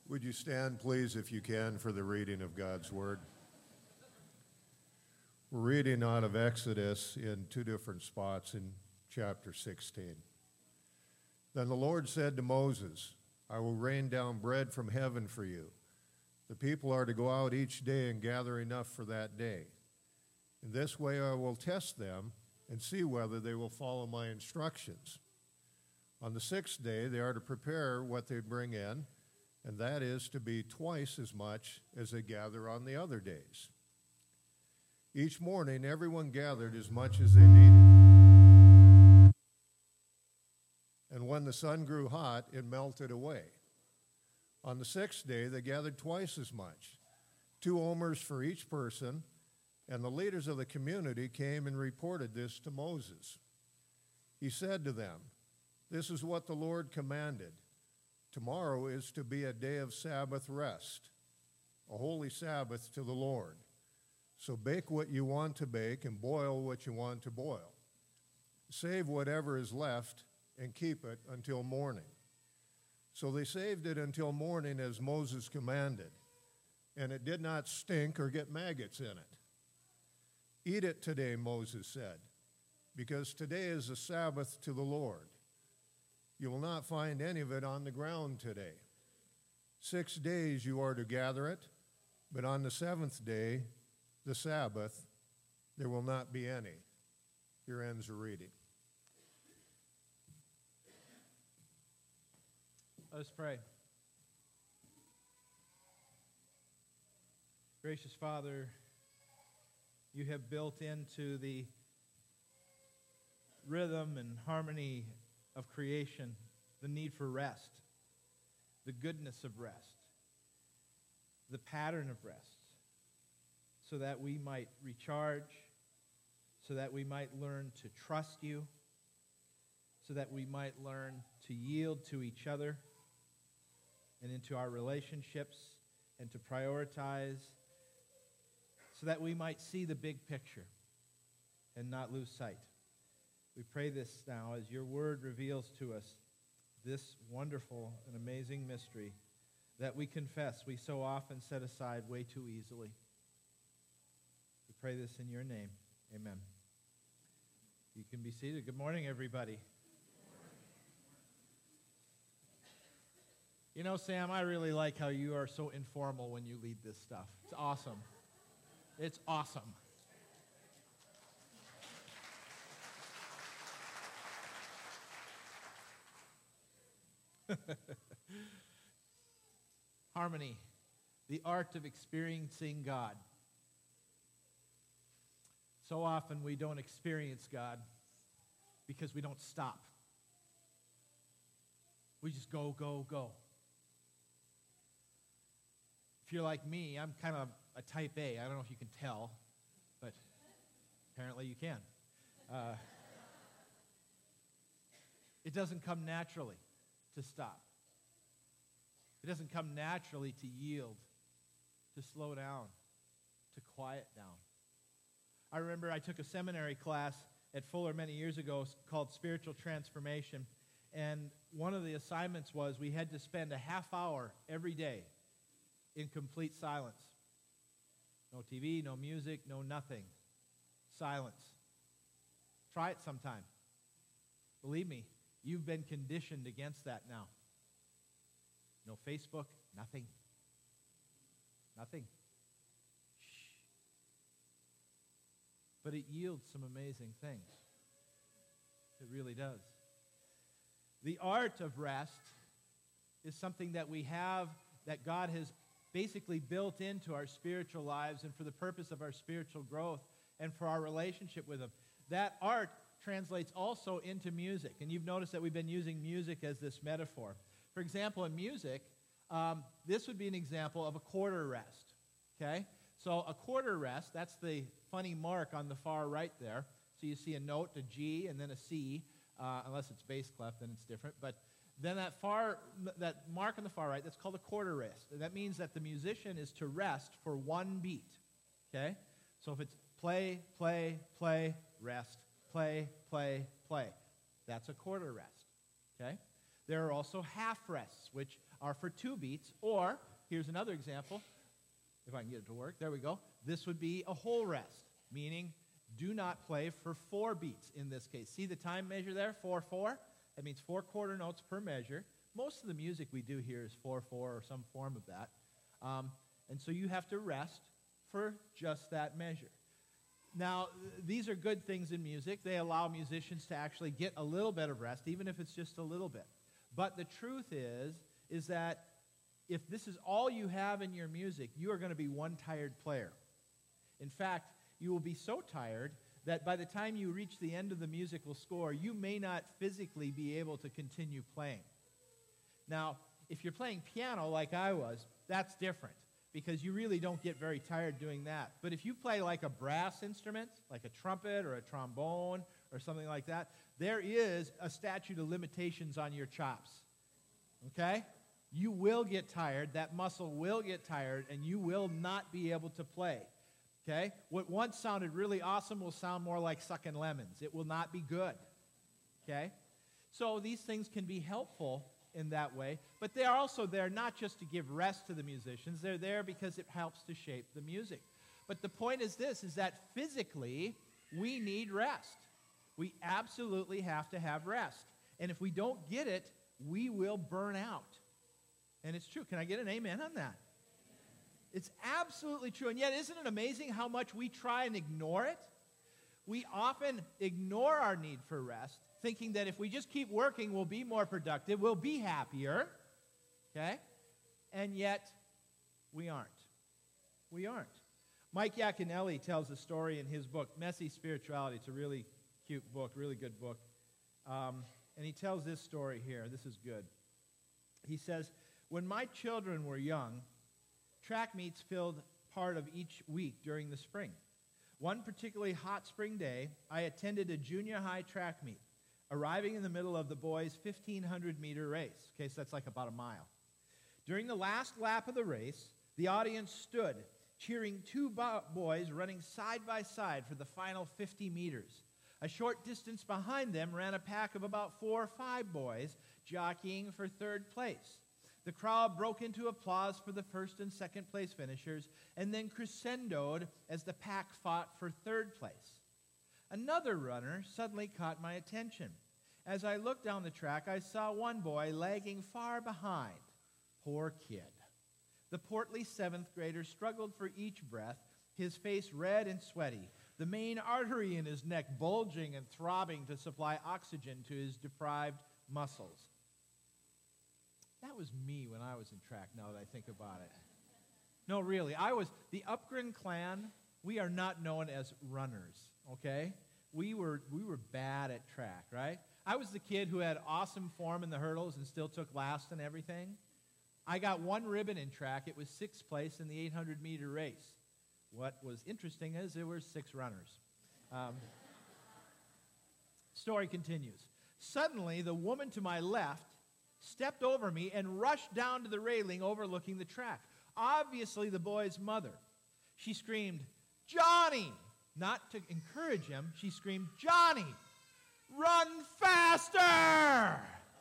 Would you stand, please, if you can, for the reading of God's Word? We're reading out of Exodus in two different spots in chapter 16. Then the Lord said to Moses, I will rain down bread from heaven for you. The people are to go out each day and gather enough for that day. In this way I will test them and see whether they will follow my instructions. On the sixth day they are to prepare what they bring in, and that is to be twice as much as they gather on the other days. Each morning, everyone gathered as much as they needed. And when the sun grew hot, it melted away. On the sixth day, they gathered twice as much, 2 omers for each person, and the leaders of the community came and reported this to Moses. He said to them, This is what the Lord commanded. Tomorrow is to be a day of Sabbath rest, a holy Sabbath to the Lord. So bake what you want to bake and boil what you want to boil. Save whatever is left and keep it until morning. So they saved it until morning as Moses commanded, and it did not stink or get maggots in it. Eat it today, Moses said, because today is a Sabbath to the Lord. You will not find any of it on the ground today. 6 days you are to gather it, but on the seventh day, the Sabbath, there will not be any. Here ends the reading. Let us pray. Gracious Father, you have built into the rhythm and harmony of creation the need for rest, the goodness of rest, the pattern of rest, so that we might recharge, so that we might learn to trust you, so that we might learn to yield to each other and into our relationships and to prioritize, so that we might see the big picture and not lose sight. We pray this now as your word reveals to us this wonderful and amazing mystery that we confess we so often set aside way too easily. We pray this in your name. Amen. You can be seated. Good morning, everybody. You know, Sam, I really like how you are so informal when you lead this stuff. It's awesome. It's awesome. Harmony, the art of experiencing God. So often we don't experience God because we don't stop. We just go, go, go. If you're like me, I'm kind of a type A. I don't know if you can tell, but apparently you can. It doesn't come naturally to stop. It doesn't come naturally to yield, to slow down, to quiet down. I remember I took a seminary class at Fuller many years ago called Spiritual Transformation, and one of the assignments was we had to spend a half hour every day in complete silence. No TV, no music, no nothing. Silence. Try it sometime. Believe me, you've been conditioned against that now. No Facebook, nothing. Nothing. Shh. But it yields some amazing things. It really does. The art of rest is something that we have, that God has basically built into our spiritual lives and for the purpose of our spiritual growth and for our relationship with Him. That art translates also into music. And you've noticed that we've been using music as this metaphor. For example, in music, this would be an example of a quarter rest, okay? So a quarter rest, that's the funny mark on the far right there. So you see a note, a G, and then a C, unless it's bass clef, then it's different. But then that mark on the far right, that's called a quarter rest. And that means that the musician is to rest for one beat, okay? So if it's play, play, play, rest, play, play, play, that's a quarter rest, okay? There are also half rests, which are for 2 beats, or here's another example. If I can get it to work, there we go. This would be a whole rest, meaning do not play for 4 beats in this case. See the time measure there, 4/4? That means 4 quarter notes per measure. Most of the music we do here is 4/4 or some form of that. And so you have to rest for just that measure. Now, these are good things in music. They allow musicians to actually get a little bit of rest, even if it's just a little bit. But the truth is that if this is all you have in your music, you are going to be one tired player. In fact, you will be so tired that by the time you reach the end of the musical score, you may not physically be able to continue playing. Now, if you're playing piano like I was, that's different, because you really don't get very tired doing that. But if you play like a brass instrument, like a trumpet or a trombone or something like that, there is a statute of limitations on your chops. Okay? You will get tired, that muscle will get tired, and you will not be able to play. Okay? What once sounded really awesome will sound more like sucking lemons. It will not be good. Okay? So these things can be helpful in that way, but they are also there not just to give rest to the musicians. They're there because it helps to shape the music. But the point is this, is that physically we need rest. We absolutely have to have rest. And if we don't get it, we will burn out. And it's true. Can I get an amen on that? It's absolutely true. And yet, isn't it amazing how much we try and ignore it? We often ignore our need for rest, thinking that if we just keep working, we'll be more productive, we'll be happier. Okay? And yet, we aren't. We aren't. Mike Yaconelli tells a story in his book, Messy Spirituality. It's a really cute book, really good book. And he tells this story here. This is good. He says, when my children were young, track meets filled part of each week during the spring. One particularly hot spring day, I attended a junior high track meet, arriving in the middle of the boys' 1,500-meter race. Okay, so that's like about a mile. During the last lap of the race, the audience stood, cheering 2 boys running side by side for the final 50 meters. A short distance behind them ran a pack of about 4 or 5 boys jockeying for 3rd place. The crowd broke into applause for the 1st and 2nd place finishers, and then crescendoed as the pack fought for 3rd place. Another runner suddenly caught my attention. As I looked down the track, I saw one boy lagging far behind. Poor kid. The portly 7th grader struggled for each breath, his face red and sweaty, the main artery in his neck bulging and throbbing to supply oxygen to his deprived muscles. That was me when I was in track, now that I think about it. No, really. The Upgren clan, we are not known as runners, okay? We were bad at track, right? I was the kid who had awesome form in the hurdles and still took last and everything. I got 1 ribbon in track. It was 6th place in the 800-meter race. What was interesting is there were 6 runners. Story continues. Suddenly, the woman to my left stepped over me and rushed down to the railing overlooking the track. Obviously the boy's mother. She screamed, "Johnny!" Not to encourage him, she screamed, "Johnny, run faster!"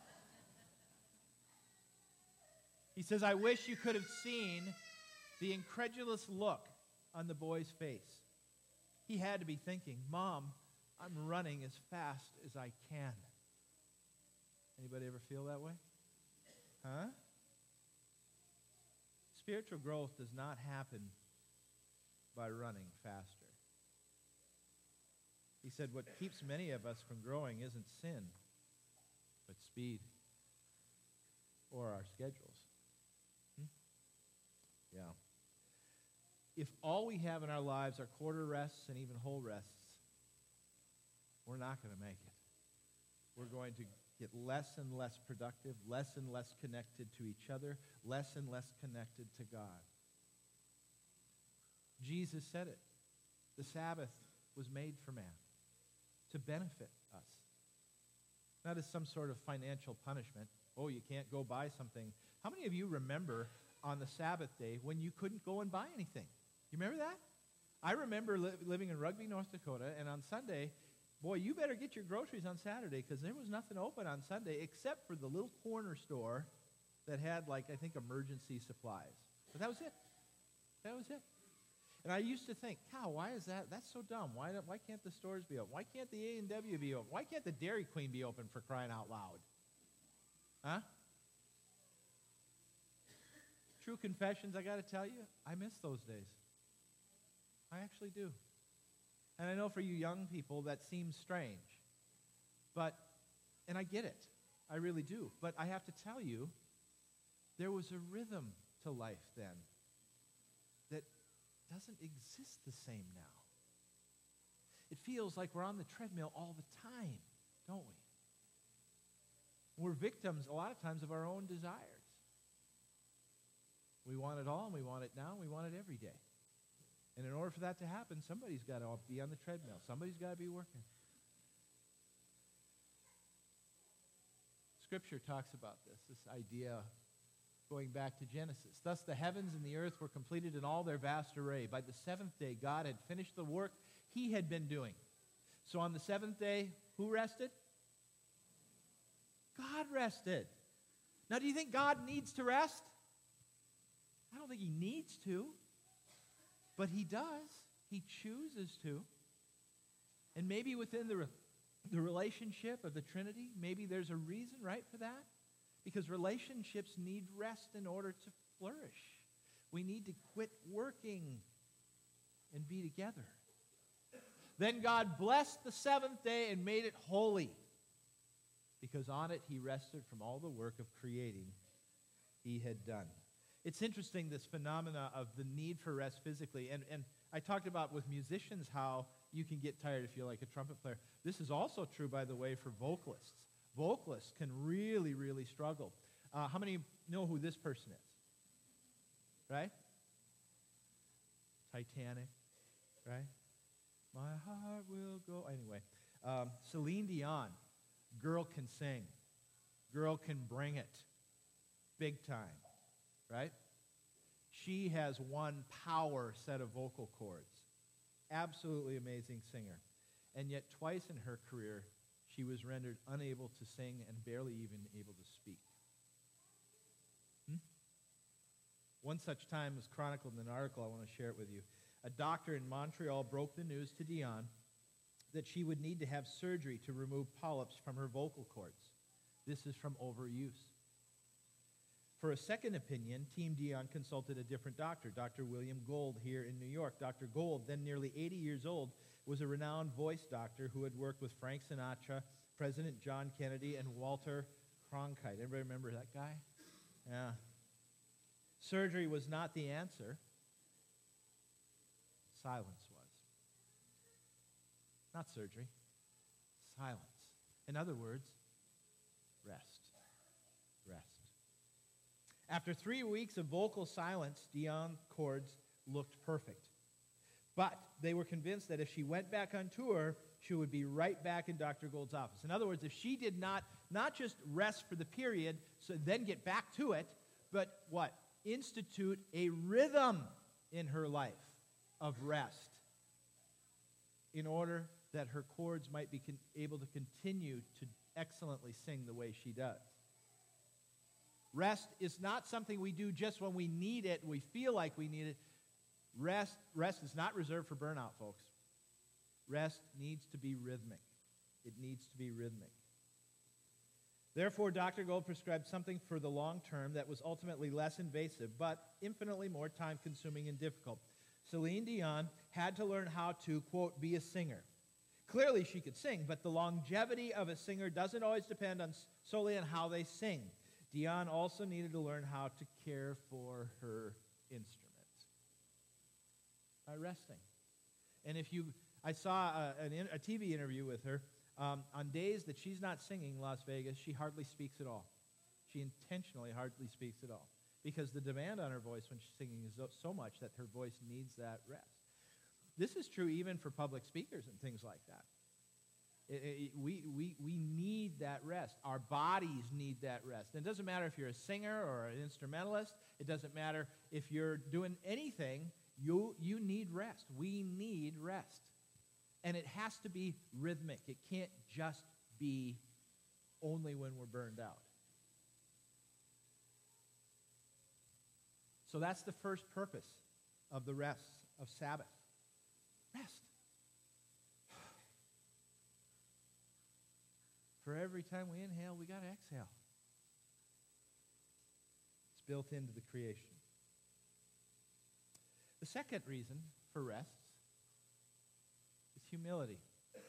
He says, I wish you could have seen the incredulous look on the boy's face. He had to be thinking, Mom, I'm running as fast as I can. Anybody ever feel that way? Huh? Spiritual growth does not happen by running faster. He said what keeps many of us from growing isn't sin, but speed or our schedules. Yeah. If all we have in our lives are quarter rests and even whole rests, we're not going to make it. We're going to get less and less productive, less and less connected to each other, less and less connected to God. Jesus said it. The Sabbath was made for man to benefit us. Not as some sort of financial punishment. Oh, you can't go buy something. How many of you remember on the Sabbath day when you couldn't go and buy anything? You remember that? I remember living in Rugby, North Dakota, and on Sunday, boy, you better get your groceries on Saturday because there was nothing open on Sunday except for the little corner store that had, like, I think, emergency supplies. But that was it. That was it. And I used to think, cow, why is that? That's so dumb. Why can't the stores be open? Why can't the A&W be open? Why can't the Dairy Queen be open, for crying out loud? Huh? True confessions, I got to tell you, I miss those days. I actually do. And I know for you young people that seems strange. And I get it. I really do. But I have to tell you, there was a rhythm to life then that doesn't exist the same now. It feels like we're on the treadmill all the time, don't we? We're victims a lot of times of our own desires. We want it all, and we want it now, and we want it every day. And in order for that to happen, somebody's got to be on the treadmill. Somebody's got to be working. Scripture talks about this idea going back to Genesis. Thus the heavens and the earth were completed in all their vast array. By the seventh day, God had finished the work he had been doing. So on the seventh day, who rested? God rested. Now, do you think God needs to rest? I don't think he needs to, but he does. He chooses to. And maybe within the relationship of the Trinity, maybe there's a reason, right, for that? Because relationships need rest in order to flourish. We need to quit working and be together. Then God blessed the seventh day and made it holy, because on it he rested from all the work of creating he had done. It's interesting, this phenomena of the need for rest physically. And I talked about with musicians how you can get tired if you're like a trumpet player. This is also true, by the way, for vocalists. Vocalists can really, really struggle. How many know who this person is? Right? Titanic, right? My heart will go. Anyway, Celine Dion, girl can sing. Girl can bring it. Big time, right? She has one power set of vocal cords. Absolutely amazing singer. And yet twice in her career, she was rendered unable to sing and barely even able to speak. One such time was chronicled in an article. I want to share it with you. A doctor in Montreal broke the news to Dion that she would need to have surgery to remove polyps from her vocal cords. This is from overuse. For a second opinion, Team Dion consulted a different doctor, Dr. William Gold, here in New York. Dr. Gold, then nearly 80 years old, was a renowned voice doctor who had worked with Frank Sinatra, President John Kennedy, and Walter Cronkite. Everybody remember that guy? Yeah. Surgery was not the answer. Silence was. Not surgery. Silence. In other words, rest. Rest. After 3 weeks of vocal silence, Dion's cords looked perfect. But they were convinced that if she went back on tour, she would be right back in Dr. Gold's office. In other words, if she did not just rest for the period, so then get back to it, but what? Institute a rhythm in her life of rest in order that her cords might be able to continue to excellently sing the way she does. Rest is not something we do just when we need it, we feel like we need it. Rest is not reserved for burnout, folks. Rest needs to be rhythmic. It needs to be rhythmic. Therefore, Dr. Gold prescribed something for the long term that was ultimately less invasive, but infinitely more time-consuming and difficult. Celine Dion had to learn how to, quote, be a singer. Clearly, she could sing, but the longevity of a singer doesn't always depend solely on how they sing. Dion also needed to learn how to care for her instrument by resting. And I saw a TV interview with her. On days that she's not singing in Las Vegas, she hardly speaks at all. She intentionally hardly speaks at all because the demand on her voice when she's singing is so much that her voice needs that rest. This is true even for public speakers and things like that. We need that rest. Our bodies need that rest. And it doesn't matter if you're a singer or an instrumentalist. It doesn't matter if you're doing anything. You need rest. We need rest. And it has to be rhythmic. It can't just be only when we're burned out. So that's the first purpose of the rest of Sabbath. Rest. For every time we inhale, we got to exhale. It's built into the creation. The second reason for rest is humility.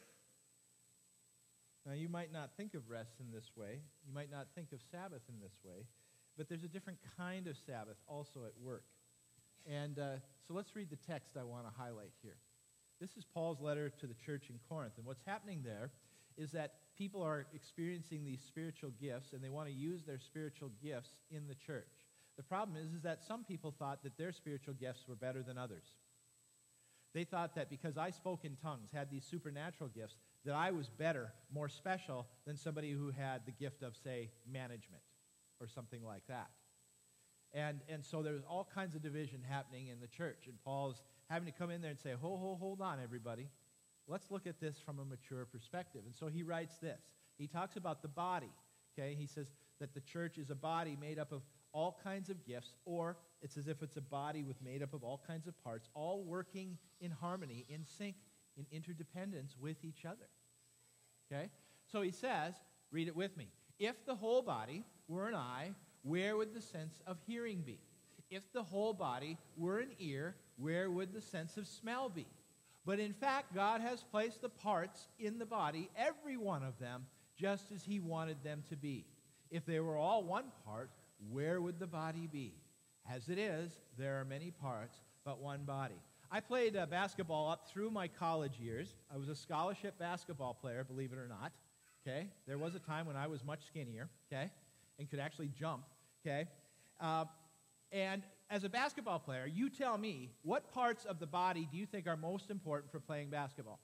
Now, you might not think of rest in this way. You might not think of Sabbath in this way. But there's a different kind of Sabbath also at work. And so let's read the text I want to highlight here. This is Paul's letter to the church in Corinth. And what's happening there is that people are experiencing these spiritual gifts, and they want to use their spiritual gifts in the church. The problem is that some people thought that their spiritual gifts were better than others. They thought that because I spoke in tongues, had these supernatural gifts, that I was better, more special than somebody who had the gift of, say, management or something like that. And so there's all kinds of division happening in the church. And Paul's having to come in there and say, hold on, everybody. Let's look at this from a mature perspective. And so he writes this. He talks about the body. Okay? He says that the church is a body made up of all kinds of gifts, or it's as if it's a body made up of all kinds of parts, all working in harmony, in sync, in interdependence with each other. Okay? So he says, read it with me. If the whole body were an eye, where would the sense of hearing be? If the whole body were an ear, where would the sense of smell be? But in fact, God has placed the parts in the body, every one of them, just as he wanted them to be. If they were all one part, where would the body be? As it is, there are many parts, but one body. I played basketball up through my college years. I was a scholarship basketball player, believe it or not. Okay? There was a time when I was much skinnier, okay, and could actually jump, okay? And as a basketball player, you tell me, what parts of the body do you think are most important for playing basketball?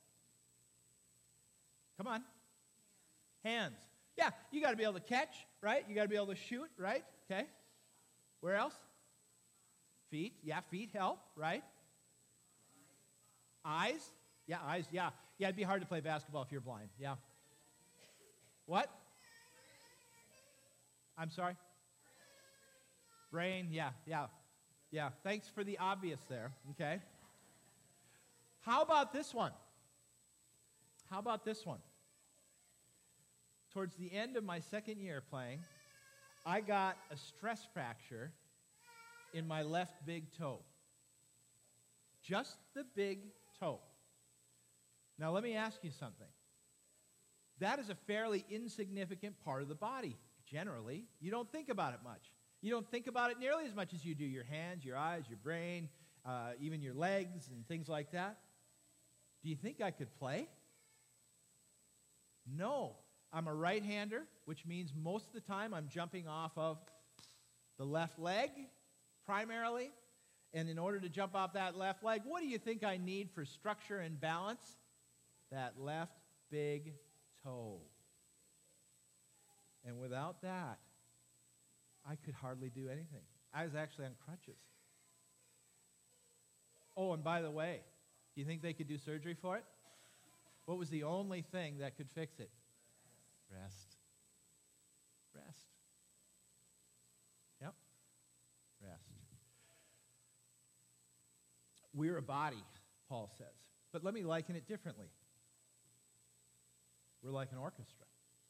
Come on. Hands. Yeah, you got to be able to catch, right? You got to be able to shoot, right? Okay. Where else? Feet. Yeah, feet help, right? Eyes. Yeah, eyes. Yeah. Yeah, it'd be hard to play basketball if you're blind. Yeah. What? I'm sorry? Brain. Yeah. Thanks for the obvious there, okay? How about this one? Towards the end of my second year playing, I got a stress fracture in my left big toe. Just the big toe. Now, let me ask you something. That is a fairly insignificant part of the body, generally. You don't think about it much. You don't think about it nearly as much as you do your hands, your eyes, your brain, even your legs and things like that. Do you think I could play? No. I'm a right-hander, which means most of the time I'm jumping off of the left leg, primarily. And in order to jump off that left leg, what do you think I need for structure and balance? That left big toe. And without that, I could hardly do anything. I was actually on crutches. Oh, and by the way, do you think they could do surgery for it? What was the only thing that could fix it? Rest. Yep. Rest. We're a body, Paul says. But let me liken it differently. We're like an orchestra.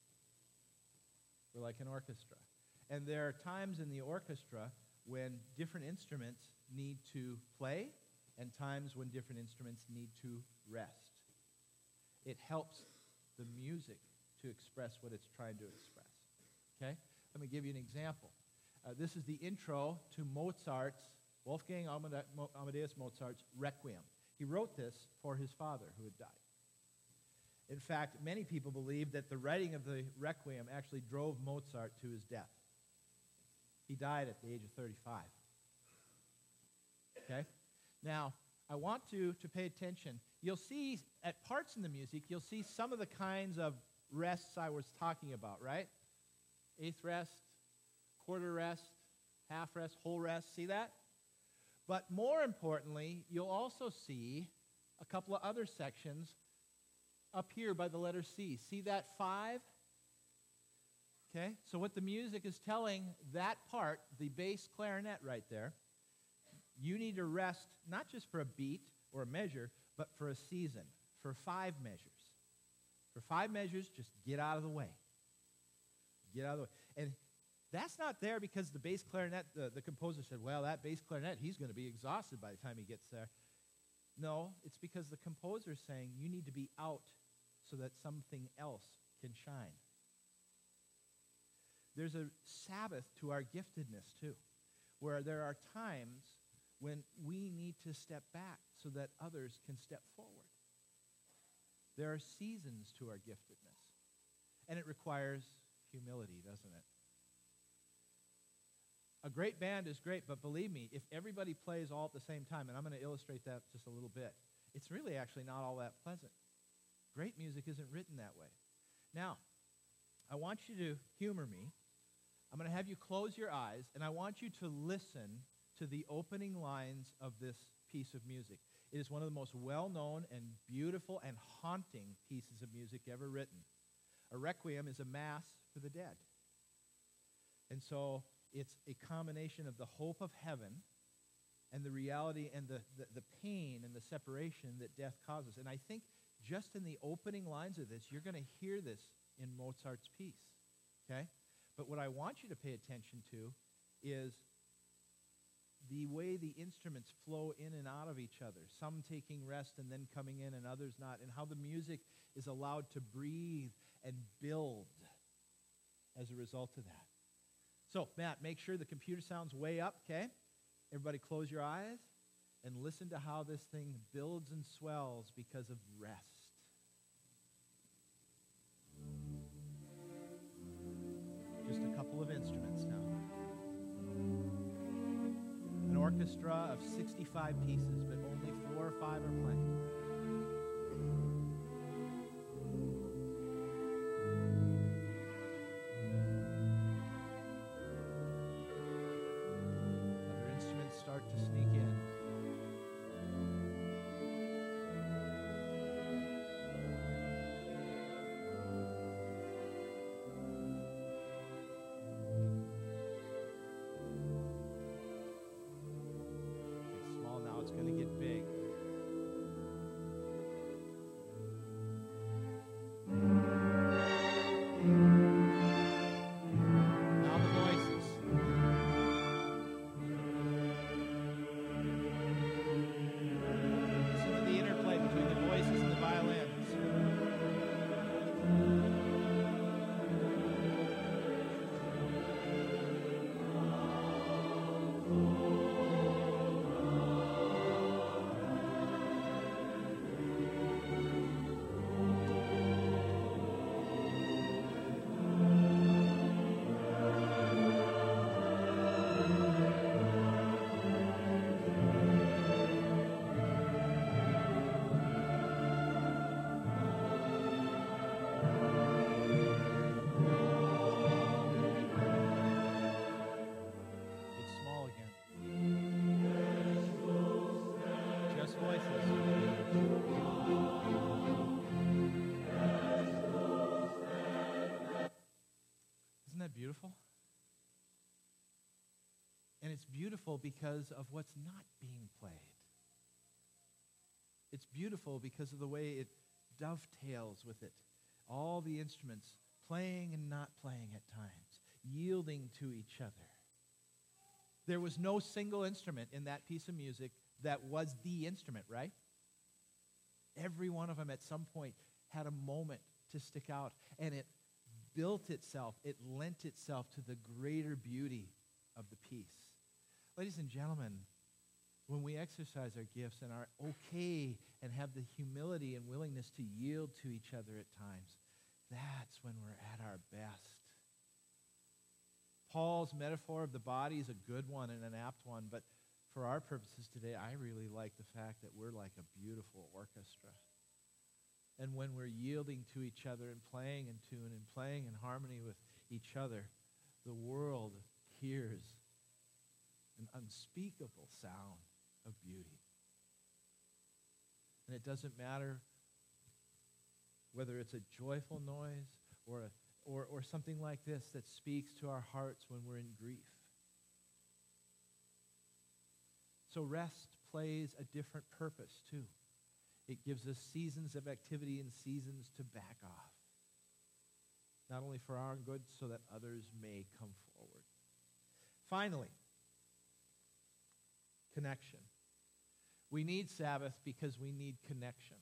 And there are times in the orchestra when different instruments need to play and times when different instruments need to rest. It helps the music to express what it's trying to express. Okay? Let me give you an example. This is the intro to Wolfgang Amadeus Mozart's Requiem. He wrote this for his father who had died. In fact, many people believe that the writing of the Requiem actually drove Mozart to his death. He died at the age of 35. Okay? Now, I want to pay attention. You'll see at parts in the music, you'll see some of the kinds of rests I was talking about, right? Eighth rest, quarter rest, half rest, whole rest. See that? But more importantly, you'll also see a couple of other sections up here by the letter C. See that 5? Okay? So what the music is telling that part, the bass clarinet right there, You need to rest not just for a beat or a measure, but for a season, for 5 measures. For 5 measures, just get out of the way. Get out of the way. And that's not there because the bass clarinet, the composer said, well, that bass clarinet, he's going to be exhausted by the time he gets there. No, it's because the composer is saying you need to be out so that something else can shine. There's a Sabbath to our giftedness, too, where there are times when we need to step back so that others can step forward. There are seasons to our giftedness, and it requires humility, doesn't it? A great band is great, but believe me, if everybody plays all at the same time, and I'm going to illustrate that just a little bit, it's really actually not all that pleasant. Great music isn't written that way. Now, I want you to humor me. I'm going to have you close your eyes, and I want you to listen to the opening lines of this piece of music. It is one of the most well-known and beautiful and haunting pieces of music ever written. A requiem is a mass for the dead. And so it's a combination of the hope of heaven and the reality and the pain and the separation that death causes. And I think just in the opening lines of this, you're going to hear this in Mozart's piece, okay? But what I want you to pay attention to is the way the instruments flow in and out of each other, some taking rest and then coming in and others not, and how the music is allowed to breathe and build as a result of that. So, Matt, make sure the computer sound's way up, okay? Everybody close your eyes and listen to how this thing builds and swells because of rest. Just a couple of instruments now. An orchestra of 65 pieces, but only 4 or 5 are playing. Other instruments start to sneak in. It's going to get big. Now the voices. Listen to the interplay between the voices and the violins. Isn't that beautiful? And it's beautiful because of what's not being played. It's beautiful because of the way it dovetails with it. All the instruments playing and not playing at times, yielding to each other. There was no single instrument in that piece of music that was the instrument, right? Every one of them at some point had a moment to stick out, and it built itself, it lent itself to the greater beauty of the piece. Ladies and gentlemen, when we exercise our gifts and are okay and have the humility and willingness to yield to each other at times, that's when we're at our best. Paul's metaphor of the body is a good one and an apt one, but for our purposes today, I really like the fact that we're like a beautiful orchestra. And when we're yielding to each other and playing in tune and playing in harmony with each other, the world hears an unspeakable sound of beauty. And it doesn't matter whether it's a joyful noise or something like this that speaks to our hearts when we're in grief. So rest plays a different purpose too. It gives us seasons of activity and seasons to back off. Not only for our good, so that others may come forward. Finally, connection. We need Sabbath because we need connection.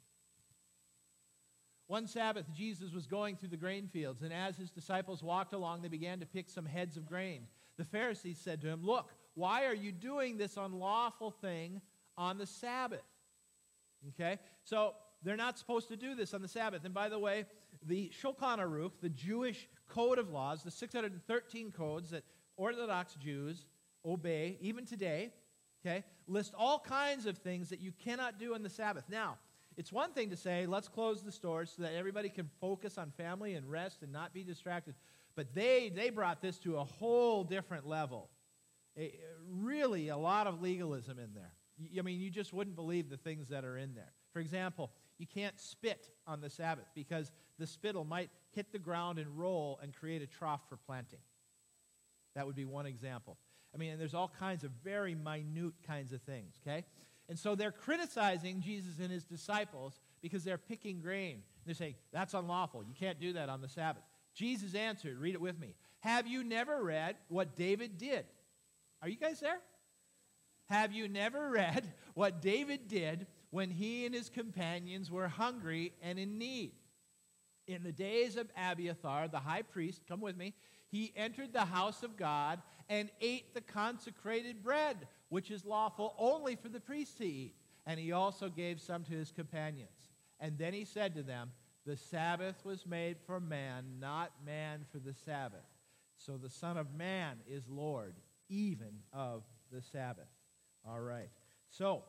One Sabbath, Jesus was going through the grain fields, and as his disciples walked along, they began to pick some heads of grain. The Pharisees said to him, "Look, why are you doing this unlawful thing on the Sabbath?" Okay? So they're not supposed to do this on the Sabbath. And by the way, the Shulchan Aruch, the Jewish code of laws, the 613 codes that Orthodox Jews obey, even today, okay, list all kinds of things that you cannot do on the Sabbath. Now, it's one thing to say, let's close the stores so that everybody can focus on family and rest and not be distracted. But they brought this to a whole different level. Really, a lot of legalism in there. I mean, you just wouldn't believe the things that are in there. For example, you can't spit on the Sabbath because the spittle might hit the ground and roll and create a trough for planting. That would be one example. I mean, and there's all kinds of very minute kinds of things, okay? And so they're criticizing Jesus and his disciples because they're picking grain. They're saying, that's unlawful. You can't do that on the Sabbath. Jesus answered, read it with me. Have you never read what David did? Are you guys there? Have you never read what David did when he and his companions were hungry and in need? In the days of Abiathar, the high priest, come with me, he entered the house of God and ate the consecrated bread, which is lawful only for the priest to eat. And he also gave some to his companions. And then he said to them, the Sabbath was made for man, not man for the Sabbath. So the Son of Man is Lord, even of the Sabbath. All right. So,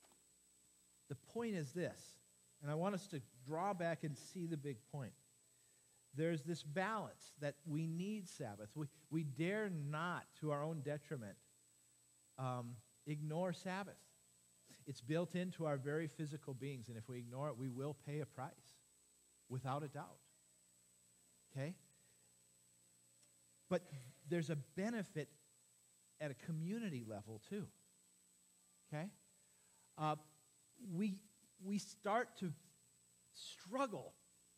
the point is this, and I want us to draw back and see the big point. There's this balance that we need Sabbath. We dare not, to our own detriment, ignore Sabbath. It's built into our very physical beings, and if we ignore it, we will pay a price, without a doubt. Okay? But there's a benefit at a community level, too. Okay? We start to struggle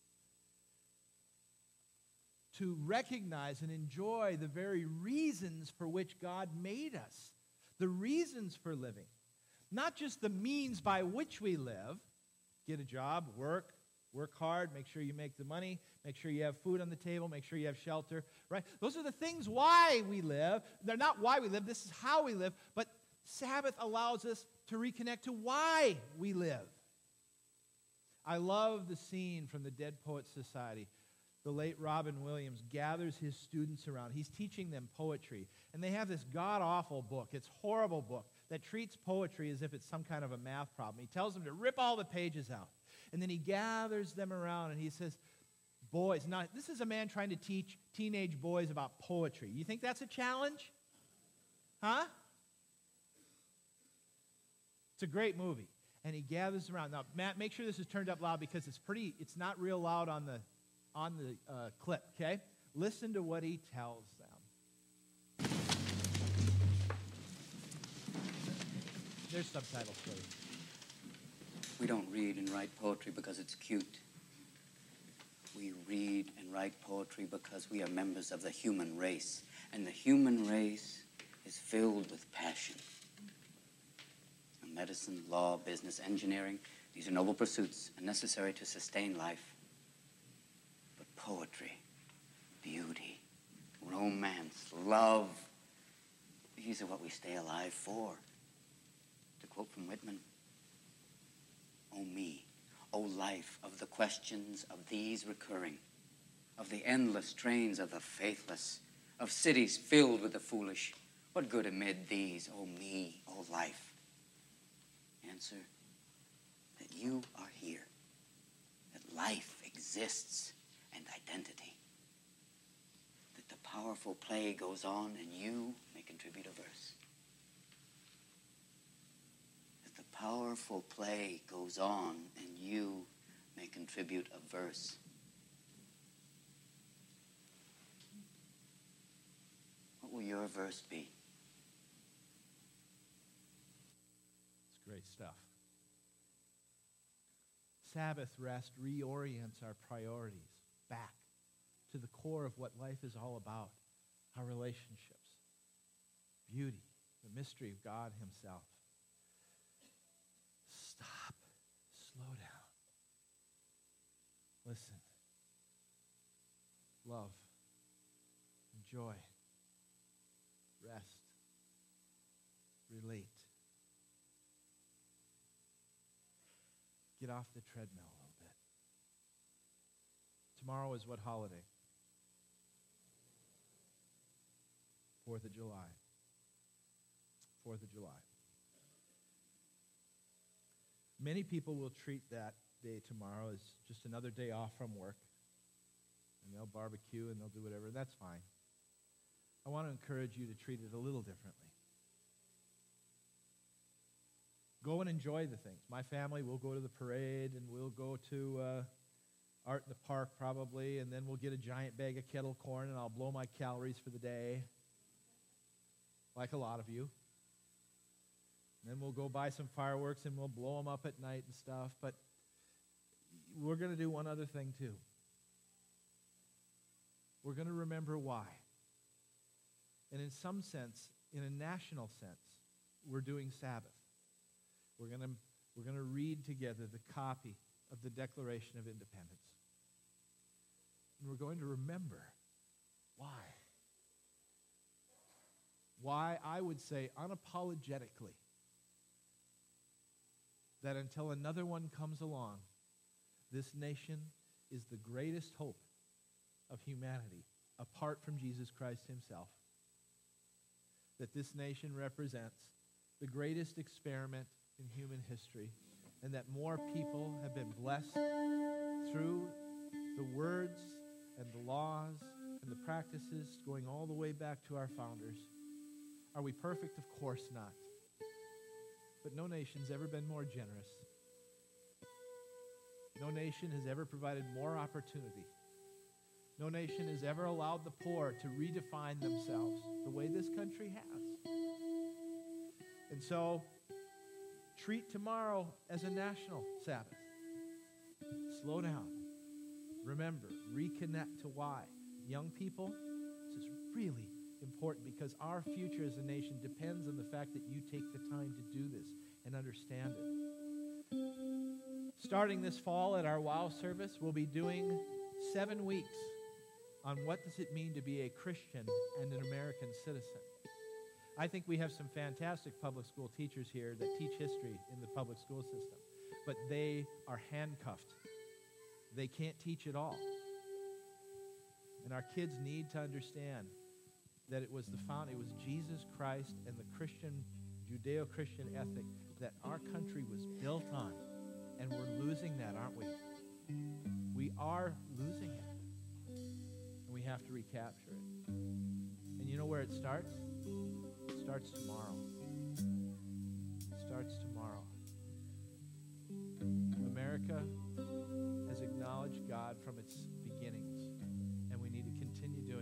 to recognize and enjoy the very reasons for which God made us, the reasons for living. Not just the means by which we live, get a job, work hard, make sure you make the money, make sure you have food on the table, make sure you have shelter, right? Those are the things why we live. They're not why we live, this is how we live, but Sabbath allows us to reconnect to why we live. I love the scene from the Dead Poets Society. The late Robin Williams gathers his students around. He's teaching them poetry. And they have this god-awful book. It's a horrible book that treats poetry as if it's some kind of a math problem. He tells them to rip all the pages out. And then he gathers them around and he says, boys, now this is a man trying to teach teenage boys about poetry. You think that's a challenge? Huh? It's a great movie. And he gathers around. Now, Matt, make sure this is turned up loud because it's not real loud on the clip, okay? Listen to what he tells them. There's subtitles for you. We don't read and write poetry because it's cute. We read and write poetry because we are members of the human race. And the human race is filled with passion. Medicine, law, business, engineering, these are noble pursuits and necessary to sustain life. But poetry, beauty, romance, love, these are what we stay alive for. To quote from Whitman, "O me, O life of the questions of these recurring, of the endless trains of the faithless, of cities filled with the foolish, what good amid these, O me, O life? Answer, that you are here, that life exists and identity, that the powerful play goes on and you may contribute a verse. That the powerful play goes on and you may contribute a verse. What will your verse be? great stuff. Sabbath rest reorients our priorities back to the core of what life is all about, our relationships, beauty, the mystery of God himself. Stop. Slow down. Listen. Love. Enjoy. Rest. Relate. Get off the treadmill a little bit. Tomorrow is what holiday? 4th of July. 4th of July. Many people will treat that day tomorrow as just another day off from work. And they'll barbecue and they'll do whatever. That's fine. I want to encourage you to treat it a little differently. Go and enjoy the things. My family will go to the parade, and we'll go to Art in the Park probably, and then we'll get a giant bag of kettle corn, and I'll blow my calories for the day, like a lot of you. And then we'll go buy some fireworks, and we'll blow them up at night and stuff. But we're going to do one other thing, too. We're going to remember why. And in some sense, in a national sense, we're doing Sabbath. We're going to read together the copy of the Declaration of Independence. And we're going to remember why. Why, I would say unapologetically, that until another one comes along, this nation is the greatest hope of humanity apart from Jesus Christ himself. That this nation represents the greatest experiment in human history, and that more people have been blessed through the words and the laws and the practices going all the way back to our founders. Are we perfect? Of course not. But no nation's ever been more generous. No nation has ever provided more opportunity. No nation has ever allowed the poor to redefine themselves the way this country has. And so, treat tomorrow as a national Sabbath. Slow down. Remember, reconnect to why. Young people, this is really important because our future as a nation depends on the fact that you take the time to do this and understand it. Starting this fall at our WOW service, we'll be doing 7 weeks on what does it mean to be a Christian and an American citizen. I think we have some fantastic public school teachers here that teach history in the public school system, but they are handcuffed. They can't teach it all. And our kids need to understand that it was Jesus Christ and the Christian, Judeo-Christian ethic that our country was built on. And we're losing that, aren't we? We are losing it. And we have to recapture it. And you know where it starts? It starts tomorrow. It starts tomorrow. America has acknowledged God from its beginnings, and we need to continue doing